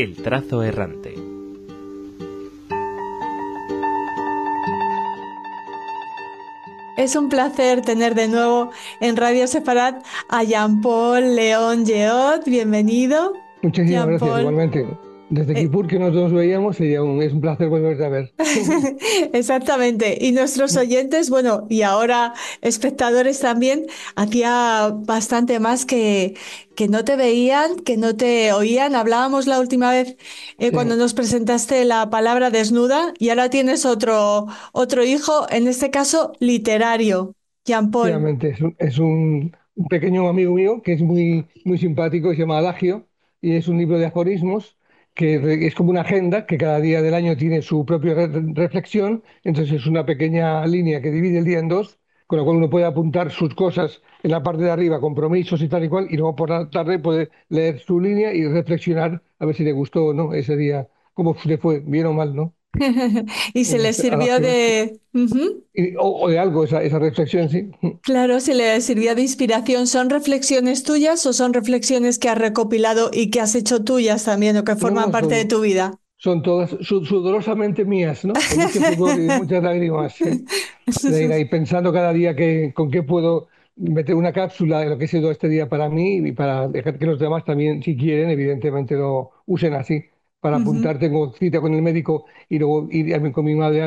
El trazo errante. Es un placer tener de nuevo en Radio Separat a Jean-Paul León Geot. Bienvenido, Muchísimas gracias, Jean-Paul. igualmente. Desde Eh, Kipur, que nos dos veíamos, es un placer volverte a ver. Exactamente. Y nuestros oyentes, bueno, y ahora espectadores también, hacía bastante más que no te veían, que no te oían. Hablábamos la última vez cuando Sí, nos presentaste la palabra desnuda y ahora tienes otro hijo, en este caso literario, Jean-Paul. efectivamente, un pequeño amigo mío que es muy simpático, se llama Adagio, y es un libro de aforismos es como una agenda que cada día del año tiene su propia reflexión. Entonces es una pequeña línea que divide el día en dos, con lo cual uno puede apuntar sus cosas en la parte de arriba, compromisos y tal y cual, y luego por la tarde puede leer su línea y reflexionar a ver si le gustó o no ese día, cómo le fue, bien o mal, ¿no? Y se le sirvió Adagio. de... Ujú. O de algo, esa reflexión, sí. Claro, se le sirvió de inspiración. ¿Son reflexiones tuyas o son reflexiones que has recopilado y que has hecho tuyas también o que No, forman no, parte de tu vida? son todas sudorosamente mías, ¿no? Con mucho sudor y muchas lágrimas, ¿sí? De ir ahí pensando cada día con qué puedo meter una cápsula de lo que he sido este día para mí y para dejar que los demás también, si quieren, evidentemente lo usen así. Para Ujú. apuntar, tengo cita con el médico y luego ir con mi madre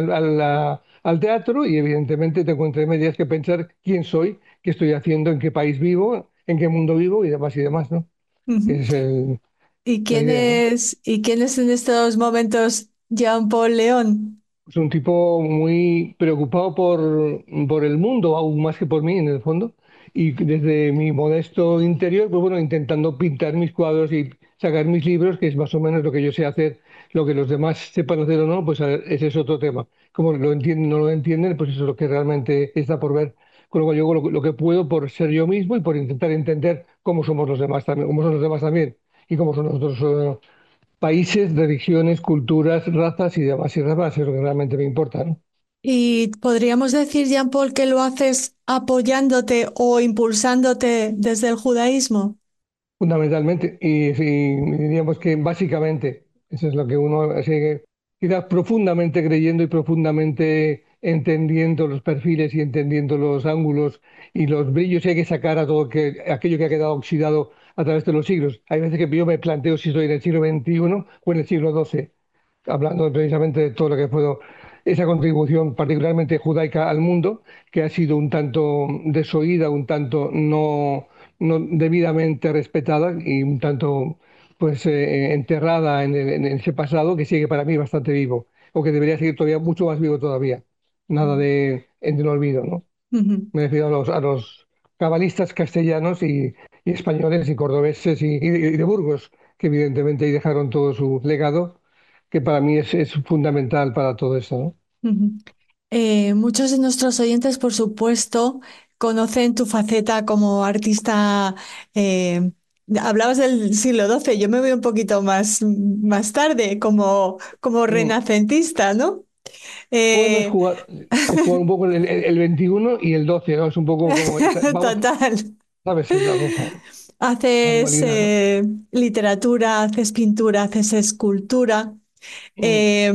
al teatro, y evidentemente tengo entre medias que pensar quién soy, qué estoy haciendo, en qué país vivo, en qué mundo vivo y demás, ¿no? Ujú. Esa es ¿Y la idea, ¿no? quién es en estos momentos Jean-Paul León? Es un tipo muy preocupado por el mundo, aún más que por mí en el fondo. Y desde mi modesto interior, pues bueno, intentando pintar mis cuadros y sacar mis libros, que es más o menos lo que yo sé hacer. Lo que los demás sepan hacer o no, pues ese es otro tema. Como lo entienden o no lo entienden, pues eso es lo que realmente está por ver. Con lo cual yo hago lo que puedo por ser yo mismo y por intentar entender cómo somos los demás también, cómo son los demás también, y cómo son nosotros, países, religiones, culturas, razas y demás, es lo que realmente me importa, ¿no? ¿Y podríamos decir, Jean-Paul, que lo haces apoyándote o impulsándote desde el judaísmo? Fundamentalmente, diríamos que básicamente, eso es lo que uno sigue, quizás profundamente creyendo y profundamente entendiendo los perfiles y entendiendo los ángulos y los brillos que hay que sacar a aquello que ha quedado oxidado a través de los siglos. Hay veces que yo me planteo si estoy en el siglo XXI o en el siglo XII, hablando precisamente de todo lo que puedo, esa contribución particularmente judaica al mundo, que ha sido un tanto desoída, un tanto no debidamente respetada y un tanto pues enterrada en ese pasado que sigue para mí bastante vivo, o que debería seguir todavía mucho más vivo todavía. Nada en el olvido, ¿no? Ujú. Me refiero a los cabalistas castellanos y españoles y cordobeses y de Burgos, que evidentemente ahí dejaron todo su legado, que para mí es fundamental para todo eso, ¿no? Ujú. Muchos de nuestros oyentes, por supuesto, conocen tu faceta como artista. eh, Hablabas del siglo XII, yo me voy un poquito más tarde, como Mm. renacentista, ¿no? Bueno, Eh, es jugar un poco el 21 y el 12, ¿no? Es un poco como, vamos, Total. ¿sabes? Es la Haces dualidad, ¿no? literatura, haces pintura, haces escultura, Mm. eh,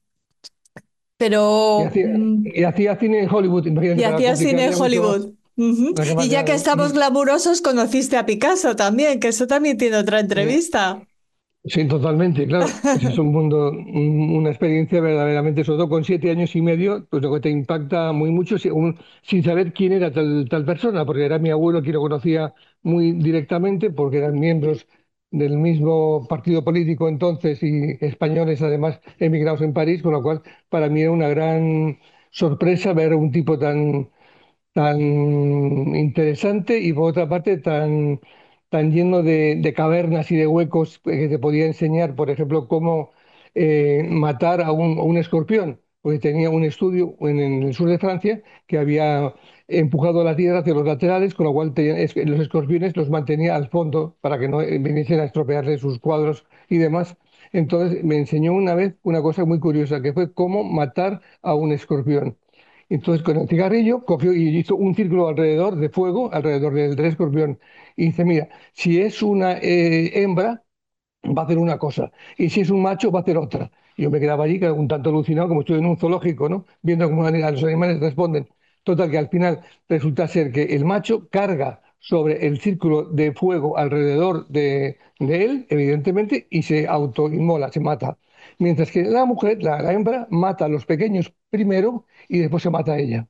Y pero hacía, y hacía cine en Hollywood, y imagínate, para hacías cine complicar en ya mucho más, Hollywood. Ujú. para que Y más ya que grande, estamos ¿no? glamurosos, conociste a Picasso también, que eso también tiene otra Mm. entrevista. Sí, totalmente, claro. Ese es un mundo, una experiencia verdaderamente, sobre todo con 7 años y medio, pues lo que te impacta muy mucho sin saber quién era tal persona, porque era mi abuelo quien lo conocía muy directamente, porque eran miembros del mismo partido político entonces y españoles además emigrados en París, con lo cual para mí era una gran sorpresa ver a un tipo tan interesante y por otra parte tan lleno de cavernas y de huecos, que te podía enseñar, por ejemplo, cómo matar a un escorpión, porque tenía un estudio en el sur de Francia que había empujado la tierra hacia los laterales, con lo cual los escorpiones los mantenía al fondo para que no viniesen a estropearle sus cuadros y demás. Entonces me enseñó una vez una cosa muy curiosa, que fue cómo matar a un escorpión. Entonces con el cigarrillo cogió y hizo un círculo alrededor de fuego, alrededor del escorpión. Y dice, mira, si es una hembra, va a hacer una cosa, y si es un macho va a hacer otra. Y yo me quedaba allí un tanto alucinado, como estoy en un zoológico, ¿no? Viendo cómo los animales responden. Total, que al final resulta ser que el macho carga sobre el círculo de fuego alrededor de él, evidentemente, y se autoinmola, se mata. Mientras que la mujer, la hembra, mata a los pequeños primero y después se mata a ella.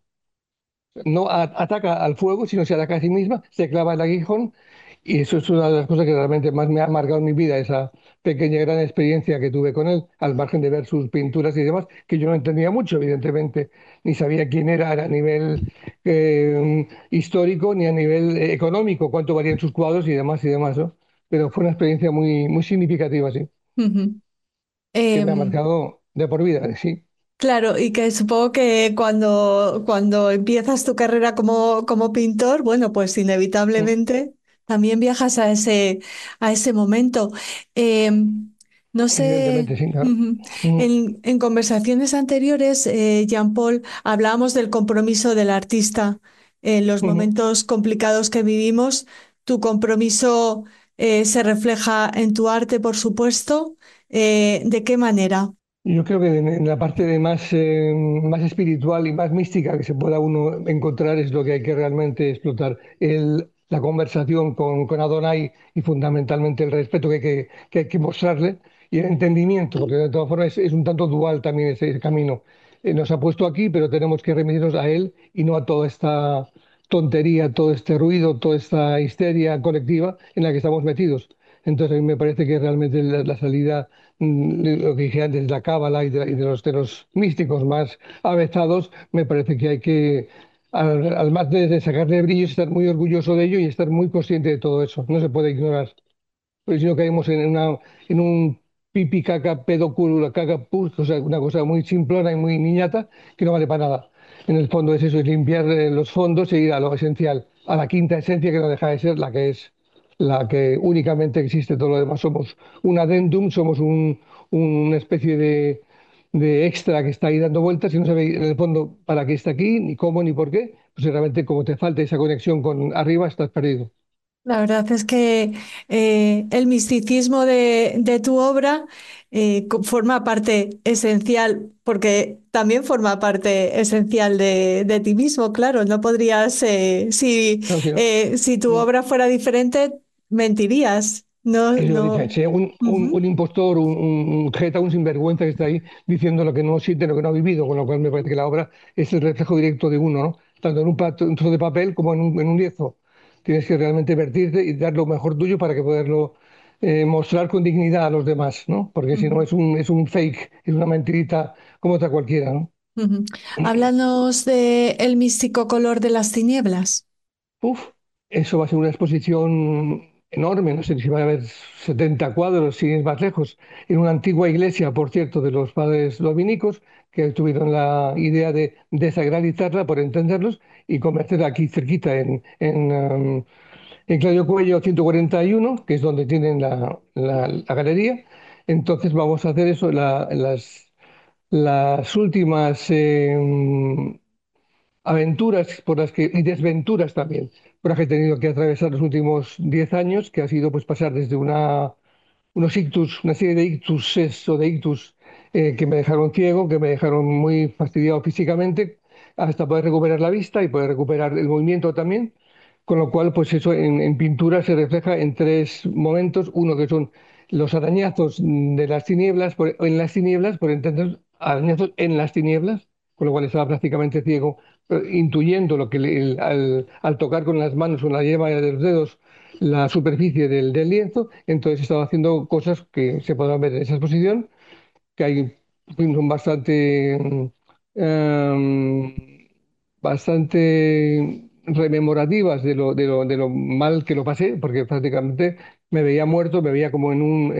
No ataca al fuego, sino se ataca a sí misma, se clava el aguijón, y eso es una de las cosas que realmente más me ha marcado en mi vida, esa pequeña gran experiencia que tuve con él, al margen de ver sus pinturas y demás, que yo no entendía mucho, evidentemente, ni sabía quién era a nivel histórico, ni a nivel económico, cuánto valían sus cuadros y demás, ¿no? Pero fue una experiencia muy, muy significativa, sí, Ujú. que me ha Em, marcado de por vida, sí. Claro, y que supongo que cuando empiezas tu carrera como pintor, bueno, pues Mm. inevitablemente también viajas a ese momento. Eh, no sé, Evidentemente, sí, claro. ujú. Mm. En conversaciones anteriores, Jean-Paul, hablábamos del compromiso del artista en los Ujú. momentos complicados que vivimos. Tu compromiso, se refleja en tu arte, por supuesto. ¿De qué manera? Yo creo que en la parte de más, más espiritual y más mística que se pueda uno encontrar es lo que hay que realmente explotar. La conversación con Adonai y fundamentalmente el respeto que hay que mostrarle y el entendimiento, porque de todas formas es un tanto dual también ese camino. Nos ha puesto aquí, pero tenemos que remitirnos a él y no a toda esta tontería, todo este ruido, toda esta histeria colectiva en la que estamos metidos. Entonces a mí me parece que realmente la salida, lo que dije antes, la cábala y de los místicos más avezados, me parece que hay que, al más de sacarle brillo, estar muy orgulloso de ello y estar muy consciente de todo eso. No se puede ignorar. Porque si no caemos en un pipi caca pedo caca pus, o sea, una cosa muy simplona y muy niñata que no vale para nada. En el fondo es eso, es limpiar los fondos e ir a lo esencial, a la quinta esencia que no deja de ser la que es la que únicamente existe. Todo lo demás somos un adendum, somos una especie de extra que está ahí dando vueltas y no sabe en el fondo para qué está aquí, ni cómo, ni por qué. Pues realmente como te falta esa conexión con arriba, estás perdido. La verdad es que el misticismo de tu obra forma parte esencial, porque también forma parte esencial de ti mismo, claro. No podrías, Claro, si no, si tu mm, obra fuera diferente, mentirías. No, eso dice, no. sí, Ujú, un impostor, un jeta, un sinvergüenza que está ahí diciendo lo que no siente, lo que no ha vivido, con lo cual me parece que la obra es el reflejo directo de uno, ¿no? Tanto en un trozo de papel como en un lienzo. Tienes que realmente vertirte y dar lo mejor tuyo para que poderlo mostrar con dignidad a los demás, ¿no? Porque si no ujú, es un fake, es una mentirita como otra cualquiera, ¿no? ujú. Háblanos de el místico color de las tinieblas. Uf, eso va a ser una exposición enorme, no sé si va a haber 70 cuadros, si es más lejos, en una antigua iglesia, por cierto, de los padres dominicos, que tuvieron la idea de desacralizarla, por entenderlos, y convertirla aquí cerquita en Claudio Cuello 141, que es donde tienen la galería. Entonces vamos a hacer eso, las últimas aventuras por las que, y desventuras también, por las que he tenido que atravesar los últimos 10 años, que ha sido pues pasar desde unos ictus, una serie de ictus o de ictus que me dejaron ciego, que me dejaron muy fastidiado físicamente, hasta poder recuperar la vista y poder recuperar el movimiento también. Con lo cual, pues eso en pintura se refleja en tres momentos. Uno que son los arañazos de las tinieblas, en las tinieblas, por entender, arañazos en las tinieblas, con lo cual estaba prácticamente ciego, intuyendo lo que al tocar con las manos o la yema de los dedos la superficie del lienzo, entonces estaba haciendo cosas que se podrán ver en esa exposición, que hay son bastante rememorativas de lo mal que lo pasé, porque prácticamente me veía muerto, me veía como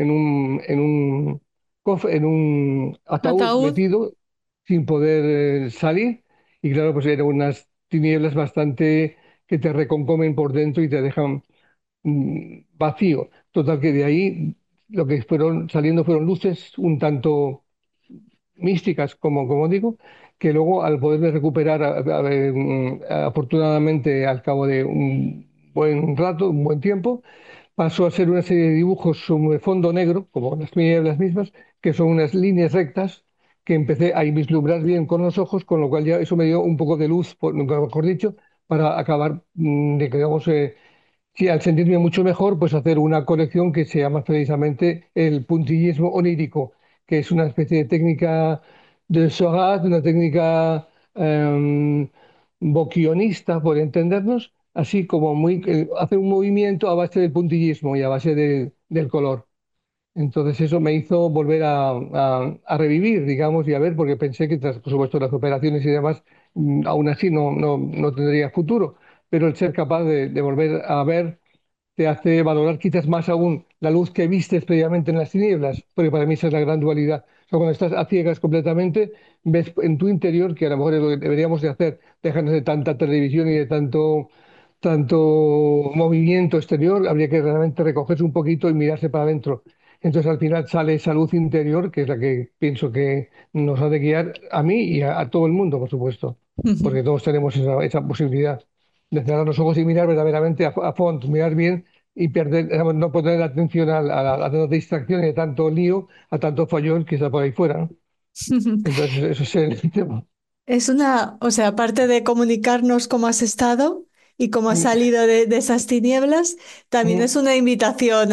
en un ataúd Ataúd. metido sin poder salir, y claro, pues eran unas tinieblas bastante que te reconcomen por dentro y te dejan vacío. Total que de ahí lo que fueron saliendo fueron luces un tanto místicas, como digo, que luego al poderme recuperar afortunadamente al cabo de un buen rato, un buen tiempo, pasó a ser una serie de dibujos sobre fondo negro, como las nieblas mismas, que son unas líneas rectas que empecé a vislumbrar bien con los ojos, con lo cual ya eso me dio un poco de luz, nunca mejor dicho, para acabar, digamos, sí, al sentirme mucho mejor, pues hacer una colección que se llama precisamente el puntillismo onírico, que es una especie de técnica de Seurat, una técnica boquionista, por entendernos, así como muy, hace un movimiento a base del puntillismo y a base del color. Entonces eso me hizo volver a revivir, digamos, y a ver, porque pensé que tras, por supuesto, las operaciones y demás, aún así no tendría futuro, pero el ser capaz de volver a ver te hace valorar quizás más aún la luz que vistes previamente en las tinieblas, porque para mí esa es la gran dualidad. O sea, cuando estás a ciegas completamente, ves en tu interior, que a lo mejor es lo que deberíamos de hacer, dejarnos de tanta televisión y de tanto movimiento exterior, habría que realmente recogerse un poquito y mirarse para adentro. Entonces al final sale esa luz interior, que es la que pienso que nos ha de guiar a mí y a todo el mundo, por supuesto, porque todos tenemos esa posibilidad de cerrar los ojos y mirar verdaderamente a fondo, mirar bien y perder, no poner la atención a la distracción y de tanto lío, a tanto follón que está por ahí fuera, ¿no? Entonces, eso es el tema. Es una, o sea, aparte de comunicarnos cómo has estado y cómo has Mm, salido de esas tinieblas, también mm. es una invitación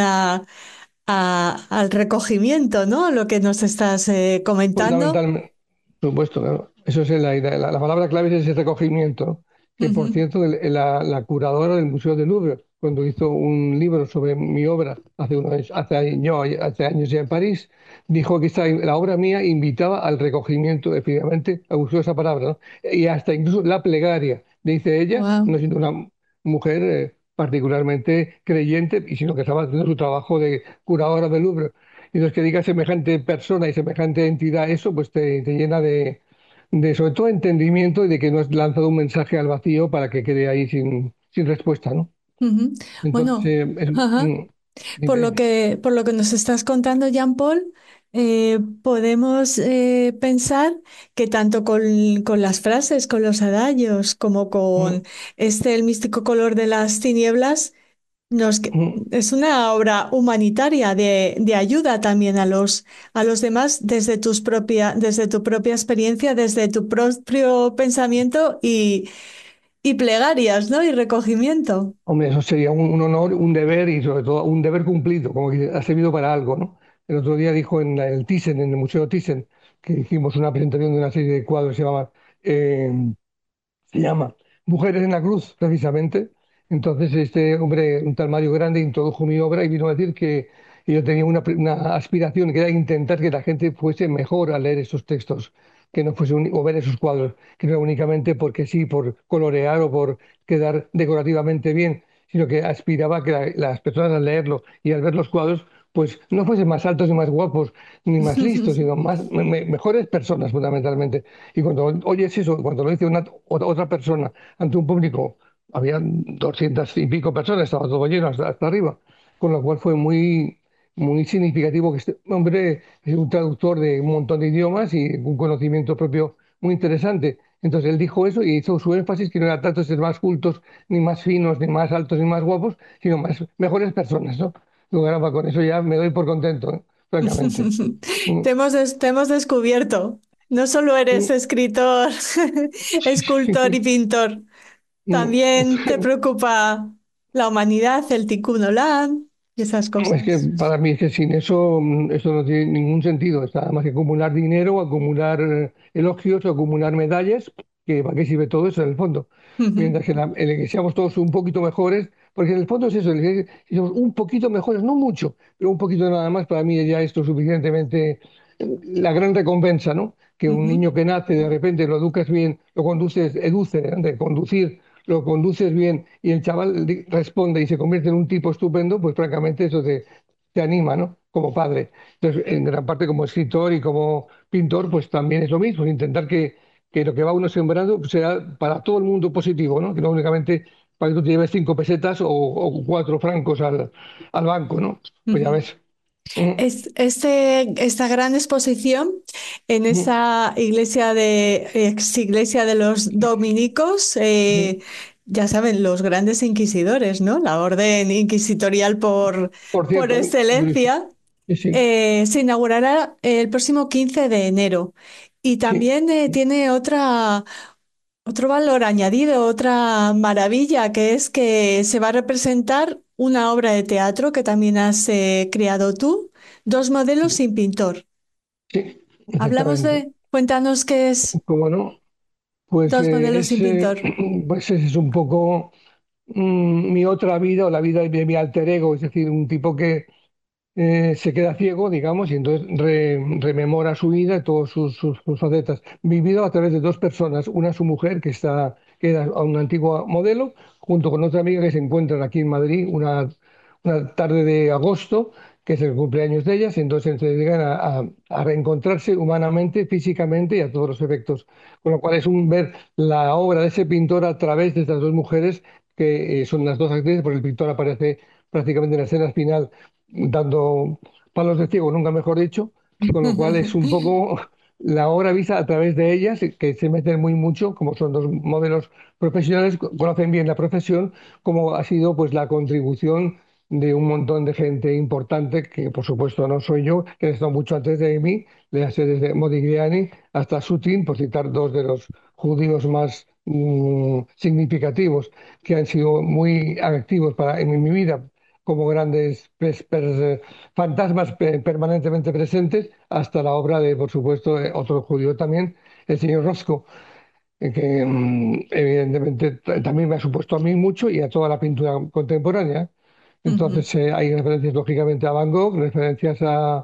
al recogimiento, ¿no? Lo que nos estás comentando. Fundamentalmente, por supuesto, claro. Eso es la palabra clave es ese recogimiento, ¿no? Que por Ujú. cierto, la curadora del Museo del Louvre, cuando hizo un libro sobre mi obra hace años ya en París, dijo que la obra mía invitaba al recogimiento, efectivamente, usó esa palabra, ¿no? Y hasta incluso la plegaria, dice ella, Wow. no siendo una mujer particularmente creyente, y sino que estaba haciendo su trabajo de curadora del Louvre. Y entonces que diga semejante persona y semejante entidad eso, pues te llena de sobre todo entendimiento y de que no has lanzado un mensaje al vacío para que quede ahí sin respuesta, ¿no? Ujú. Entonces, Bueno, ajá. dime, dime. Por lo que nos estás contando, Jean-Paul, podemos pensar que tanto con las frases, con los adagios, como con Mm, el místico color de las tinieblas, mm. es una obra humanitaria de ayuda también a los demás desde desde tu propia experiencia, desde tu propio pensamiento y plegarias, ¿no? Y recogimiento. Hombre, eso sería un honor, un deber y sobre todo un deber cumplido, como que ha servido para algo, ¿no? El otro día dijo el Thyssen, en el Museo Thyssen, que hicimos una presentación de una serie de cuadros que eh, se llama Mujeres en la Cruz, precisamente. Entonces, este hombre, un tal Mario Grande, introdujo mi obra y vino a decir que yo tenía una aspiración, que era intentar que la gente fuese mejor al leer esos textos, que no fuese o ver esos cuadros, que no era únicamente porque sí, por colorear o por quedar decorativamente bien, sino que aspiraba a que las personas al leerlo y al ver los cuadros, pues no fuesen más altos ni más guapos ni más listos, sino mejores personas fundamentalmente. Y cuando oyes eso, cuando lo dice otra persona ante un público, había 200 y pico personas, estaba todo lleno hasta arriba, con lo cual fue muy significativo que este hombre es un traductor de un montón de idiomas y un conocimiento propio muy interesante. Entonces él dijo eso y hizo su énfasis que no era tanto ser más cultos, ni más finos, ni más altos, ni más guapos, sino mejores personas, ¿no? Luego, caramba, con eso ya me doy por contento, ¿no? Francamente. Mm, Te hemos descubierto. No solo eres mm, escritor, escultor y pintor, mm. también te preocupa la humanidad, el Tikkun Olam y esas Es que cosas. para mí es que sin eso, eso no tiene ningún sentido. Está más que acumular dinero, acumular elogios, acumular medallas, que ¿para qué sirve todo eso en el fondo? Mientras que el que seamos todos un poquito mejores, porque en el fondo es eso, si somos un poquito mejores, no mucho, pero un poquito nada más, para mí ya esto es suficientemente la gran recompensa, ¿no? Que un Ujú, niño que nace, de repente lo educas bien, lo conduces, educe, ¿no? De conducir, lo conduces bien y el chaval responde y se convierte en un tipo estupendo, pues francamente eso te anima, ¿no? Como padre. Entonces, en gran parte como escritor y como pintor, pues también es lo mismo, intentar que lo que va uno sembrando pues, sea para todo el mundo positivo, ¿no? Que no únicamente para que tú te lleves 5 pesetas o 4 francos al banco, ¿no? Pues ya ujú. ves. Mm, Esta gran exposición en mm, esa iglesia ex iglesia de los dominicos, mm. ya saben, los grandes inquisidores, ¿no? La orden inquisitorial Por por cierto, excelencia, sí, sí, se inaugurará el próximo 15 de enero. Y sí, también tiene otro valor añadido, otra maravilla, que es que se va a representar una obra de teatro que también has creado tú, Dos modelos sin pintor. sí, Hablamos exactamente. de, cuéntanos qué es ¿Cómo no? Pues Dos modelos sin pintor. pues ese es un poco mi otra vida o la vida de mi alter ego, es decir, un tipo que se queda ciego, digamos, y entonces rememora su vida y todas sus facetas. Vivido a través de dos personas, una su mujer, que era una antigua modelo, junto con otra amiga que se encuentran aquí en Madrid una tarde de agosto, que es el cumpleaños de ellas, y entonces se dedican a reencontrarse humanamente, físicamente y a todos los efectos. Con lo cual es un ver la obra de ese pintor a través de estas dos mujeres, que son las dos actrices, porque el pintor aparece prácticamente en la escena final dando palos de ciego, nunca mejor dicho, con lo cual es un poco la obra vista a través de ellas, que se meten muy mucho, como son dos modelos profesionales, conocen bien la profesión, como ha sido pues la contribución de un montón de gente importante, que por supuesto no soy yo, que han estado mucho antes de mí, desde Modigliani hasta Sutin, por citar dos de los judíos más significativos, que han sido muy activos en mi vida como grandes fantasmas permanentemente presentes, hasta la obra de, por supuesto, otro judío también, el señor Roscoe, que evidentemente también me ha supuesto a mí mucho y a toda la pintura contemporánea. Ujú. Entonces hay referencias lógicamente a Van Gogh, referencias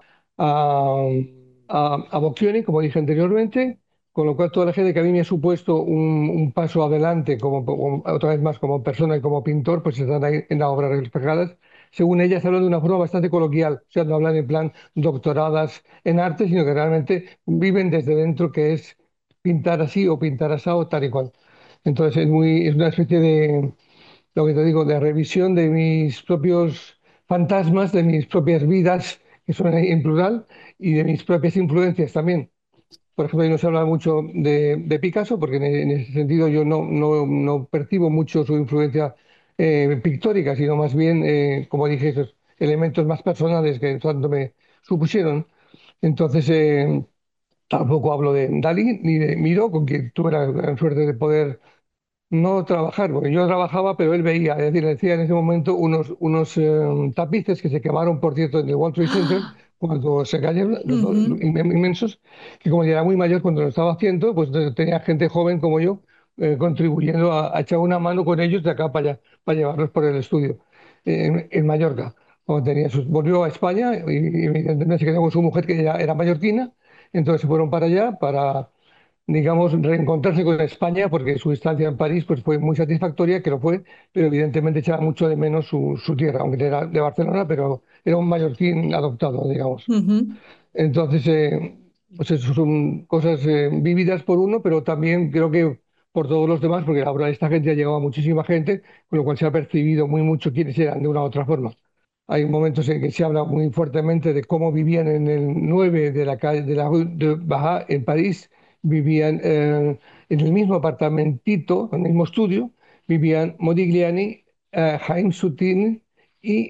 a, a Boccioni, como dije anteriormente, con lo cual toda la gente que a mí me ha supuesto un paso adelante, otra vez más como persona y como pintor, pues están ahí en la obra reflejadas. Según ellas hablan de una forma bastante coloquial, o sea, no hablan en plan doctoradas en arte, sino que realmente viven desde dentro, que es pintar así o pintar así o tal y cual. Entonces es una especie de, lo que te digo, de revisión de mis propios fantasmas, de mis propias vidas, que son en plural, y de mis propias influencias también. Por ejemplo, ahí no se habla mucho de Picasso, porque en ese sentido yo no percibo mucho su influencia pictórica, sino más bien, como dije, esos elementos más personales que tanto me supusieron. Entonces, tampoco hablo de Dalí ni de Miró, con quien tuve la gran suerte de poder no trabajar, porque yo trabajaba, pero él veía, es decir, le decía en ese momento unos tapices que se quemaron, por cierto, en el World Trade Center, cuando se cayeron, los dos Ujú, inmensos, que como ya era muy mayor cuando lo estaba haciendo, pues tenía gente joven como yo contribuyendo a echar una mano con ellos de acá para allá, para llevarlos por el estudio, en Mallorca. Volvió a España y evidentemente se quedó con su mujer, que ya era mallorquina, entonces se fueron para allá para digamos, reencontrarse con España, porque su estancia en París pues, fue muy satisfactoria, que lo fue, pero evidentemente echaba mucho de menos su tierra, aunque era de Barcelona, pero era un mallorquín adoptado, digamos. ujú, Entonces, pues eso son cosas vividas por uno, pero también creo que por todos los demás, porque la obra de esta gente ha llegado a muchísima gente, con lo cual se ha percibido muy mucho quiénes eran de una u otra forma. Hay momentos en que se habla muy fuertemente de cómo vivían en el 9 de la calle de la Rue de Baja en París, vivían en el mismo apartamentito, en el mismo estudio, vivían Modigliani, Haim Soutine y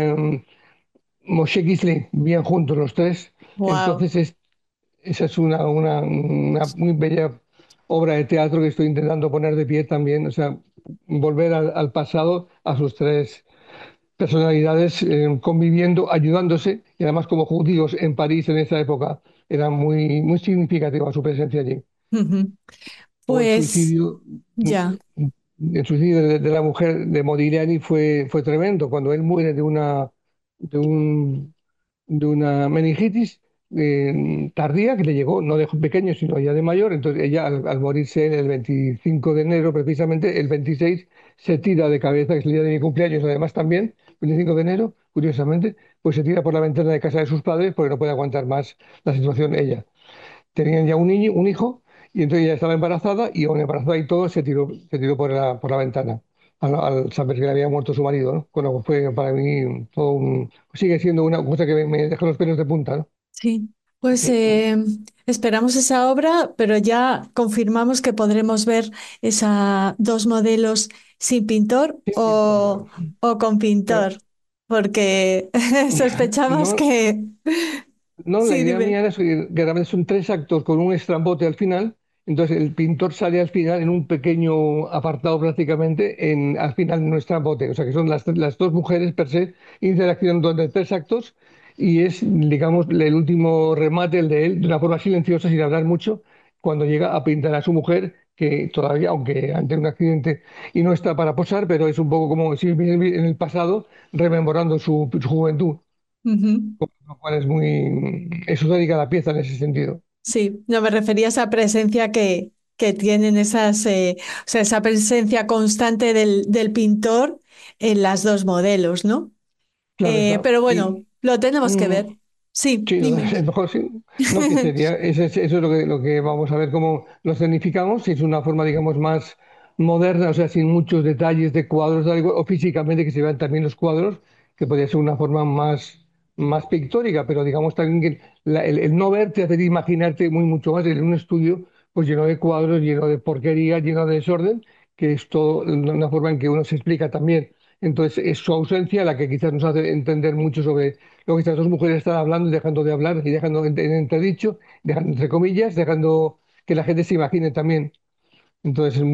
Moshe Gisli, vivían juntos los tres. wow. Entonces, esa es una muy bella obra de teatro que estoy intentando poner de pie también, o sea, volver al pasado, a sus tres personalidades conviviendo, ayudándose, y además como judíos en París en esa época era muy significativa su presencia allí. Ujú. O Pues ya. el suicidio de la mujer de Modigliani fue tremendo, cuando él muere de un, de una meningitis tardía que le llegó, no de pequeño, sino ya de mayor. Entonces ella, al morirse el 25 de enero, precisamente, el 26 se tira de cabeza, que es el día de mi cumpleaños, además también, 25 de enero, curiosamente, pues se tira por la ventana de casa de sus padres porque no puede aguantar más la situación ella. Tenían ya un niño, un hijo, y entonces ella estaba embarazada, y aún embarazada y todo, se tiró por la ventana. Al saber que le había muerto su marido, ¿no? Bueno, pues fue para mí todo sigue siendo una cosa que me deja los pelos de punta, ¿no? Sí. Pues esperamos esa obra, pero ya confirmamos que podremos ver esa dos modelos sin pintor Sí, pintor, o con claro. pintor, porque sospechamos No, que... no, la Sí, idea dime. mía era que realmente son tres actos con un estrambote al final. Entonces el pintor sale al final en un pequeño apartado prácticamente al final de un estrambote. O sea que son las dos mujeres per se interaccionando durante tres actos y es, digamos, el último remate, el de él, de una forma silenciosa, sin hablar mucho, cuando llega a pintar a su mujer, que todavía, aunque ante un accidente y no está para posar, pero es un poco como si vive en el pasado, rememorando su juventud, Ujú. lo cual es muy esotérica la pieza en ese sentido. Sí, no me refería a esa presencia que tienen esas, o sea, esa presencia constante del pintor en las dos modelos, ¿no? Claro está. Pero Y bueno, lo tenemos que mm, ver. Sí, sí, dime. es mejor sí. No, que sería, eso es lo que vamos a ver cómo lo escenificamos, si es una forma, digamos, más moderna, o sea, sin muchos detalles de cuadros algo, o físicamente que se vean también los cuadros, que podría ser una forma más pictórica, pero digamos también que el no ver te hace imaginarte mucho más en un estudio pues lleno de cuadros, lleno de porquería, lleno de desorden, que es todo una forma en que uno se explica también. Entonces, es su ausencia la que quizás nos hace entender mucho sobre lo que estas dos mujeres están hablando y dejando de hablar y dejando en entredicho, dejando entre comillas, dejando que la gente se imagine también. Entonces es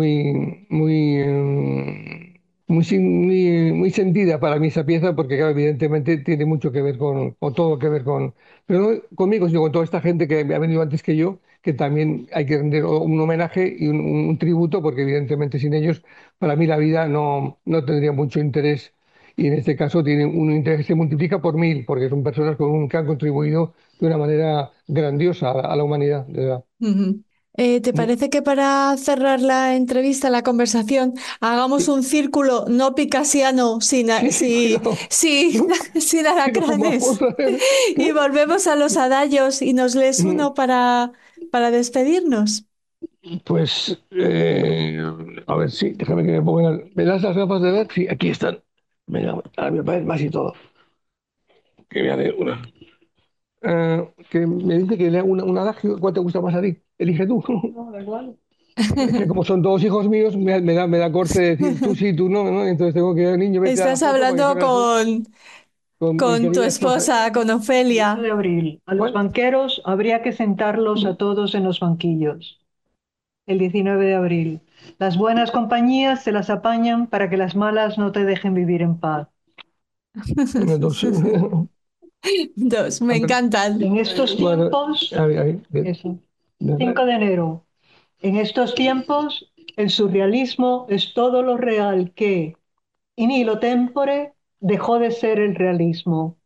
muy sentida para mí esa pieza porque, claro, evidentemente tiene mucho que ver o todo que ver pero no conmigo, sino con toda esta gente que ha venido antes que yo, que también hay que rendir un homenaje y un tributo porque, evidentemente, sin ellos, para mí la vida no tendría mucho interés. Y en este caso tiene un interés que se multiplica por mil, porque son personas que han contribuido de una manera grandiosa a la humanidad, de verdad. Ujú. ¿Te parece que para cerrar la entrevista, la conversación, hagamos Sí, un círculo no picasiano sí, claro. sin Vamos alacranes a ver. y volvemos a los adagios y nos lees Mm, uno para despedirnos? Pues, a ver, sí, déjame que me ponga. ¿Me das las gafas de ver? Sí, aquí están. Venga, ahora me parece más y todo. Que voy a leer una. Que me dice que lea un adagio. ¿Cuál te gusta más a ti? Elige tú. No, da igual. Es que como son todos hijos míos, me da corte decir tú sí, tú no, ¿no? Entonces tengo que, niño, vete a la Estás foto para que hablando salgas tú con mi con tu querida esposa. esposa, con 1 Ofelia. de abril. A los ¿Cuál? banqueros habría que sentarlos a todos en los banquillos. El 19 de abril. Las buenas compañías se las apañan para que las malas no te dejen vivir en paz. Entonces, Dos, me encantan. En estos bueno, tiempos, a ver, bien. eso. 5 de enero. En estos tiempos, el surrealismo es todo lo real que, in illo tempore, dejó de ser el realismo.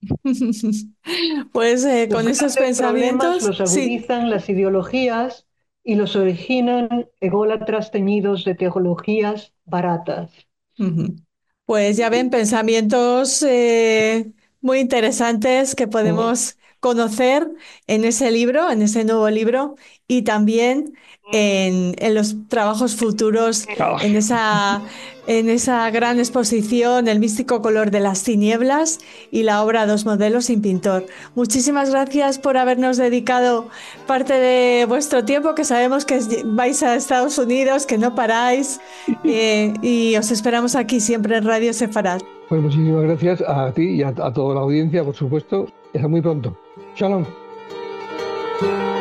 Pues Los con esos grandes problemas pensamientos, los sí. agudizan las ideologías y los originan ególatras teñidos de teologías baratas. Ujú. Pues ya ven, pensamientos muy interesantes que Mm. podemos conocer en ese libro, en ese nuevo libro, y también en los trabajos futuros, Ah, en esa gran exposición, El místico color de las tinieblas y la obra Dos modelos sin pintor. Muchísimas gracias por habernos dedicado parte de vuestro tiempo, que sabemos que vais a Estados Unidos, que no paráis. Y os esperamos aquí siempre en Radio Sefarad. pues muchísimas gracias a ti y a toda la audiencia, por supuesto. Y hasta muy pronto. Shalom.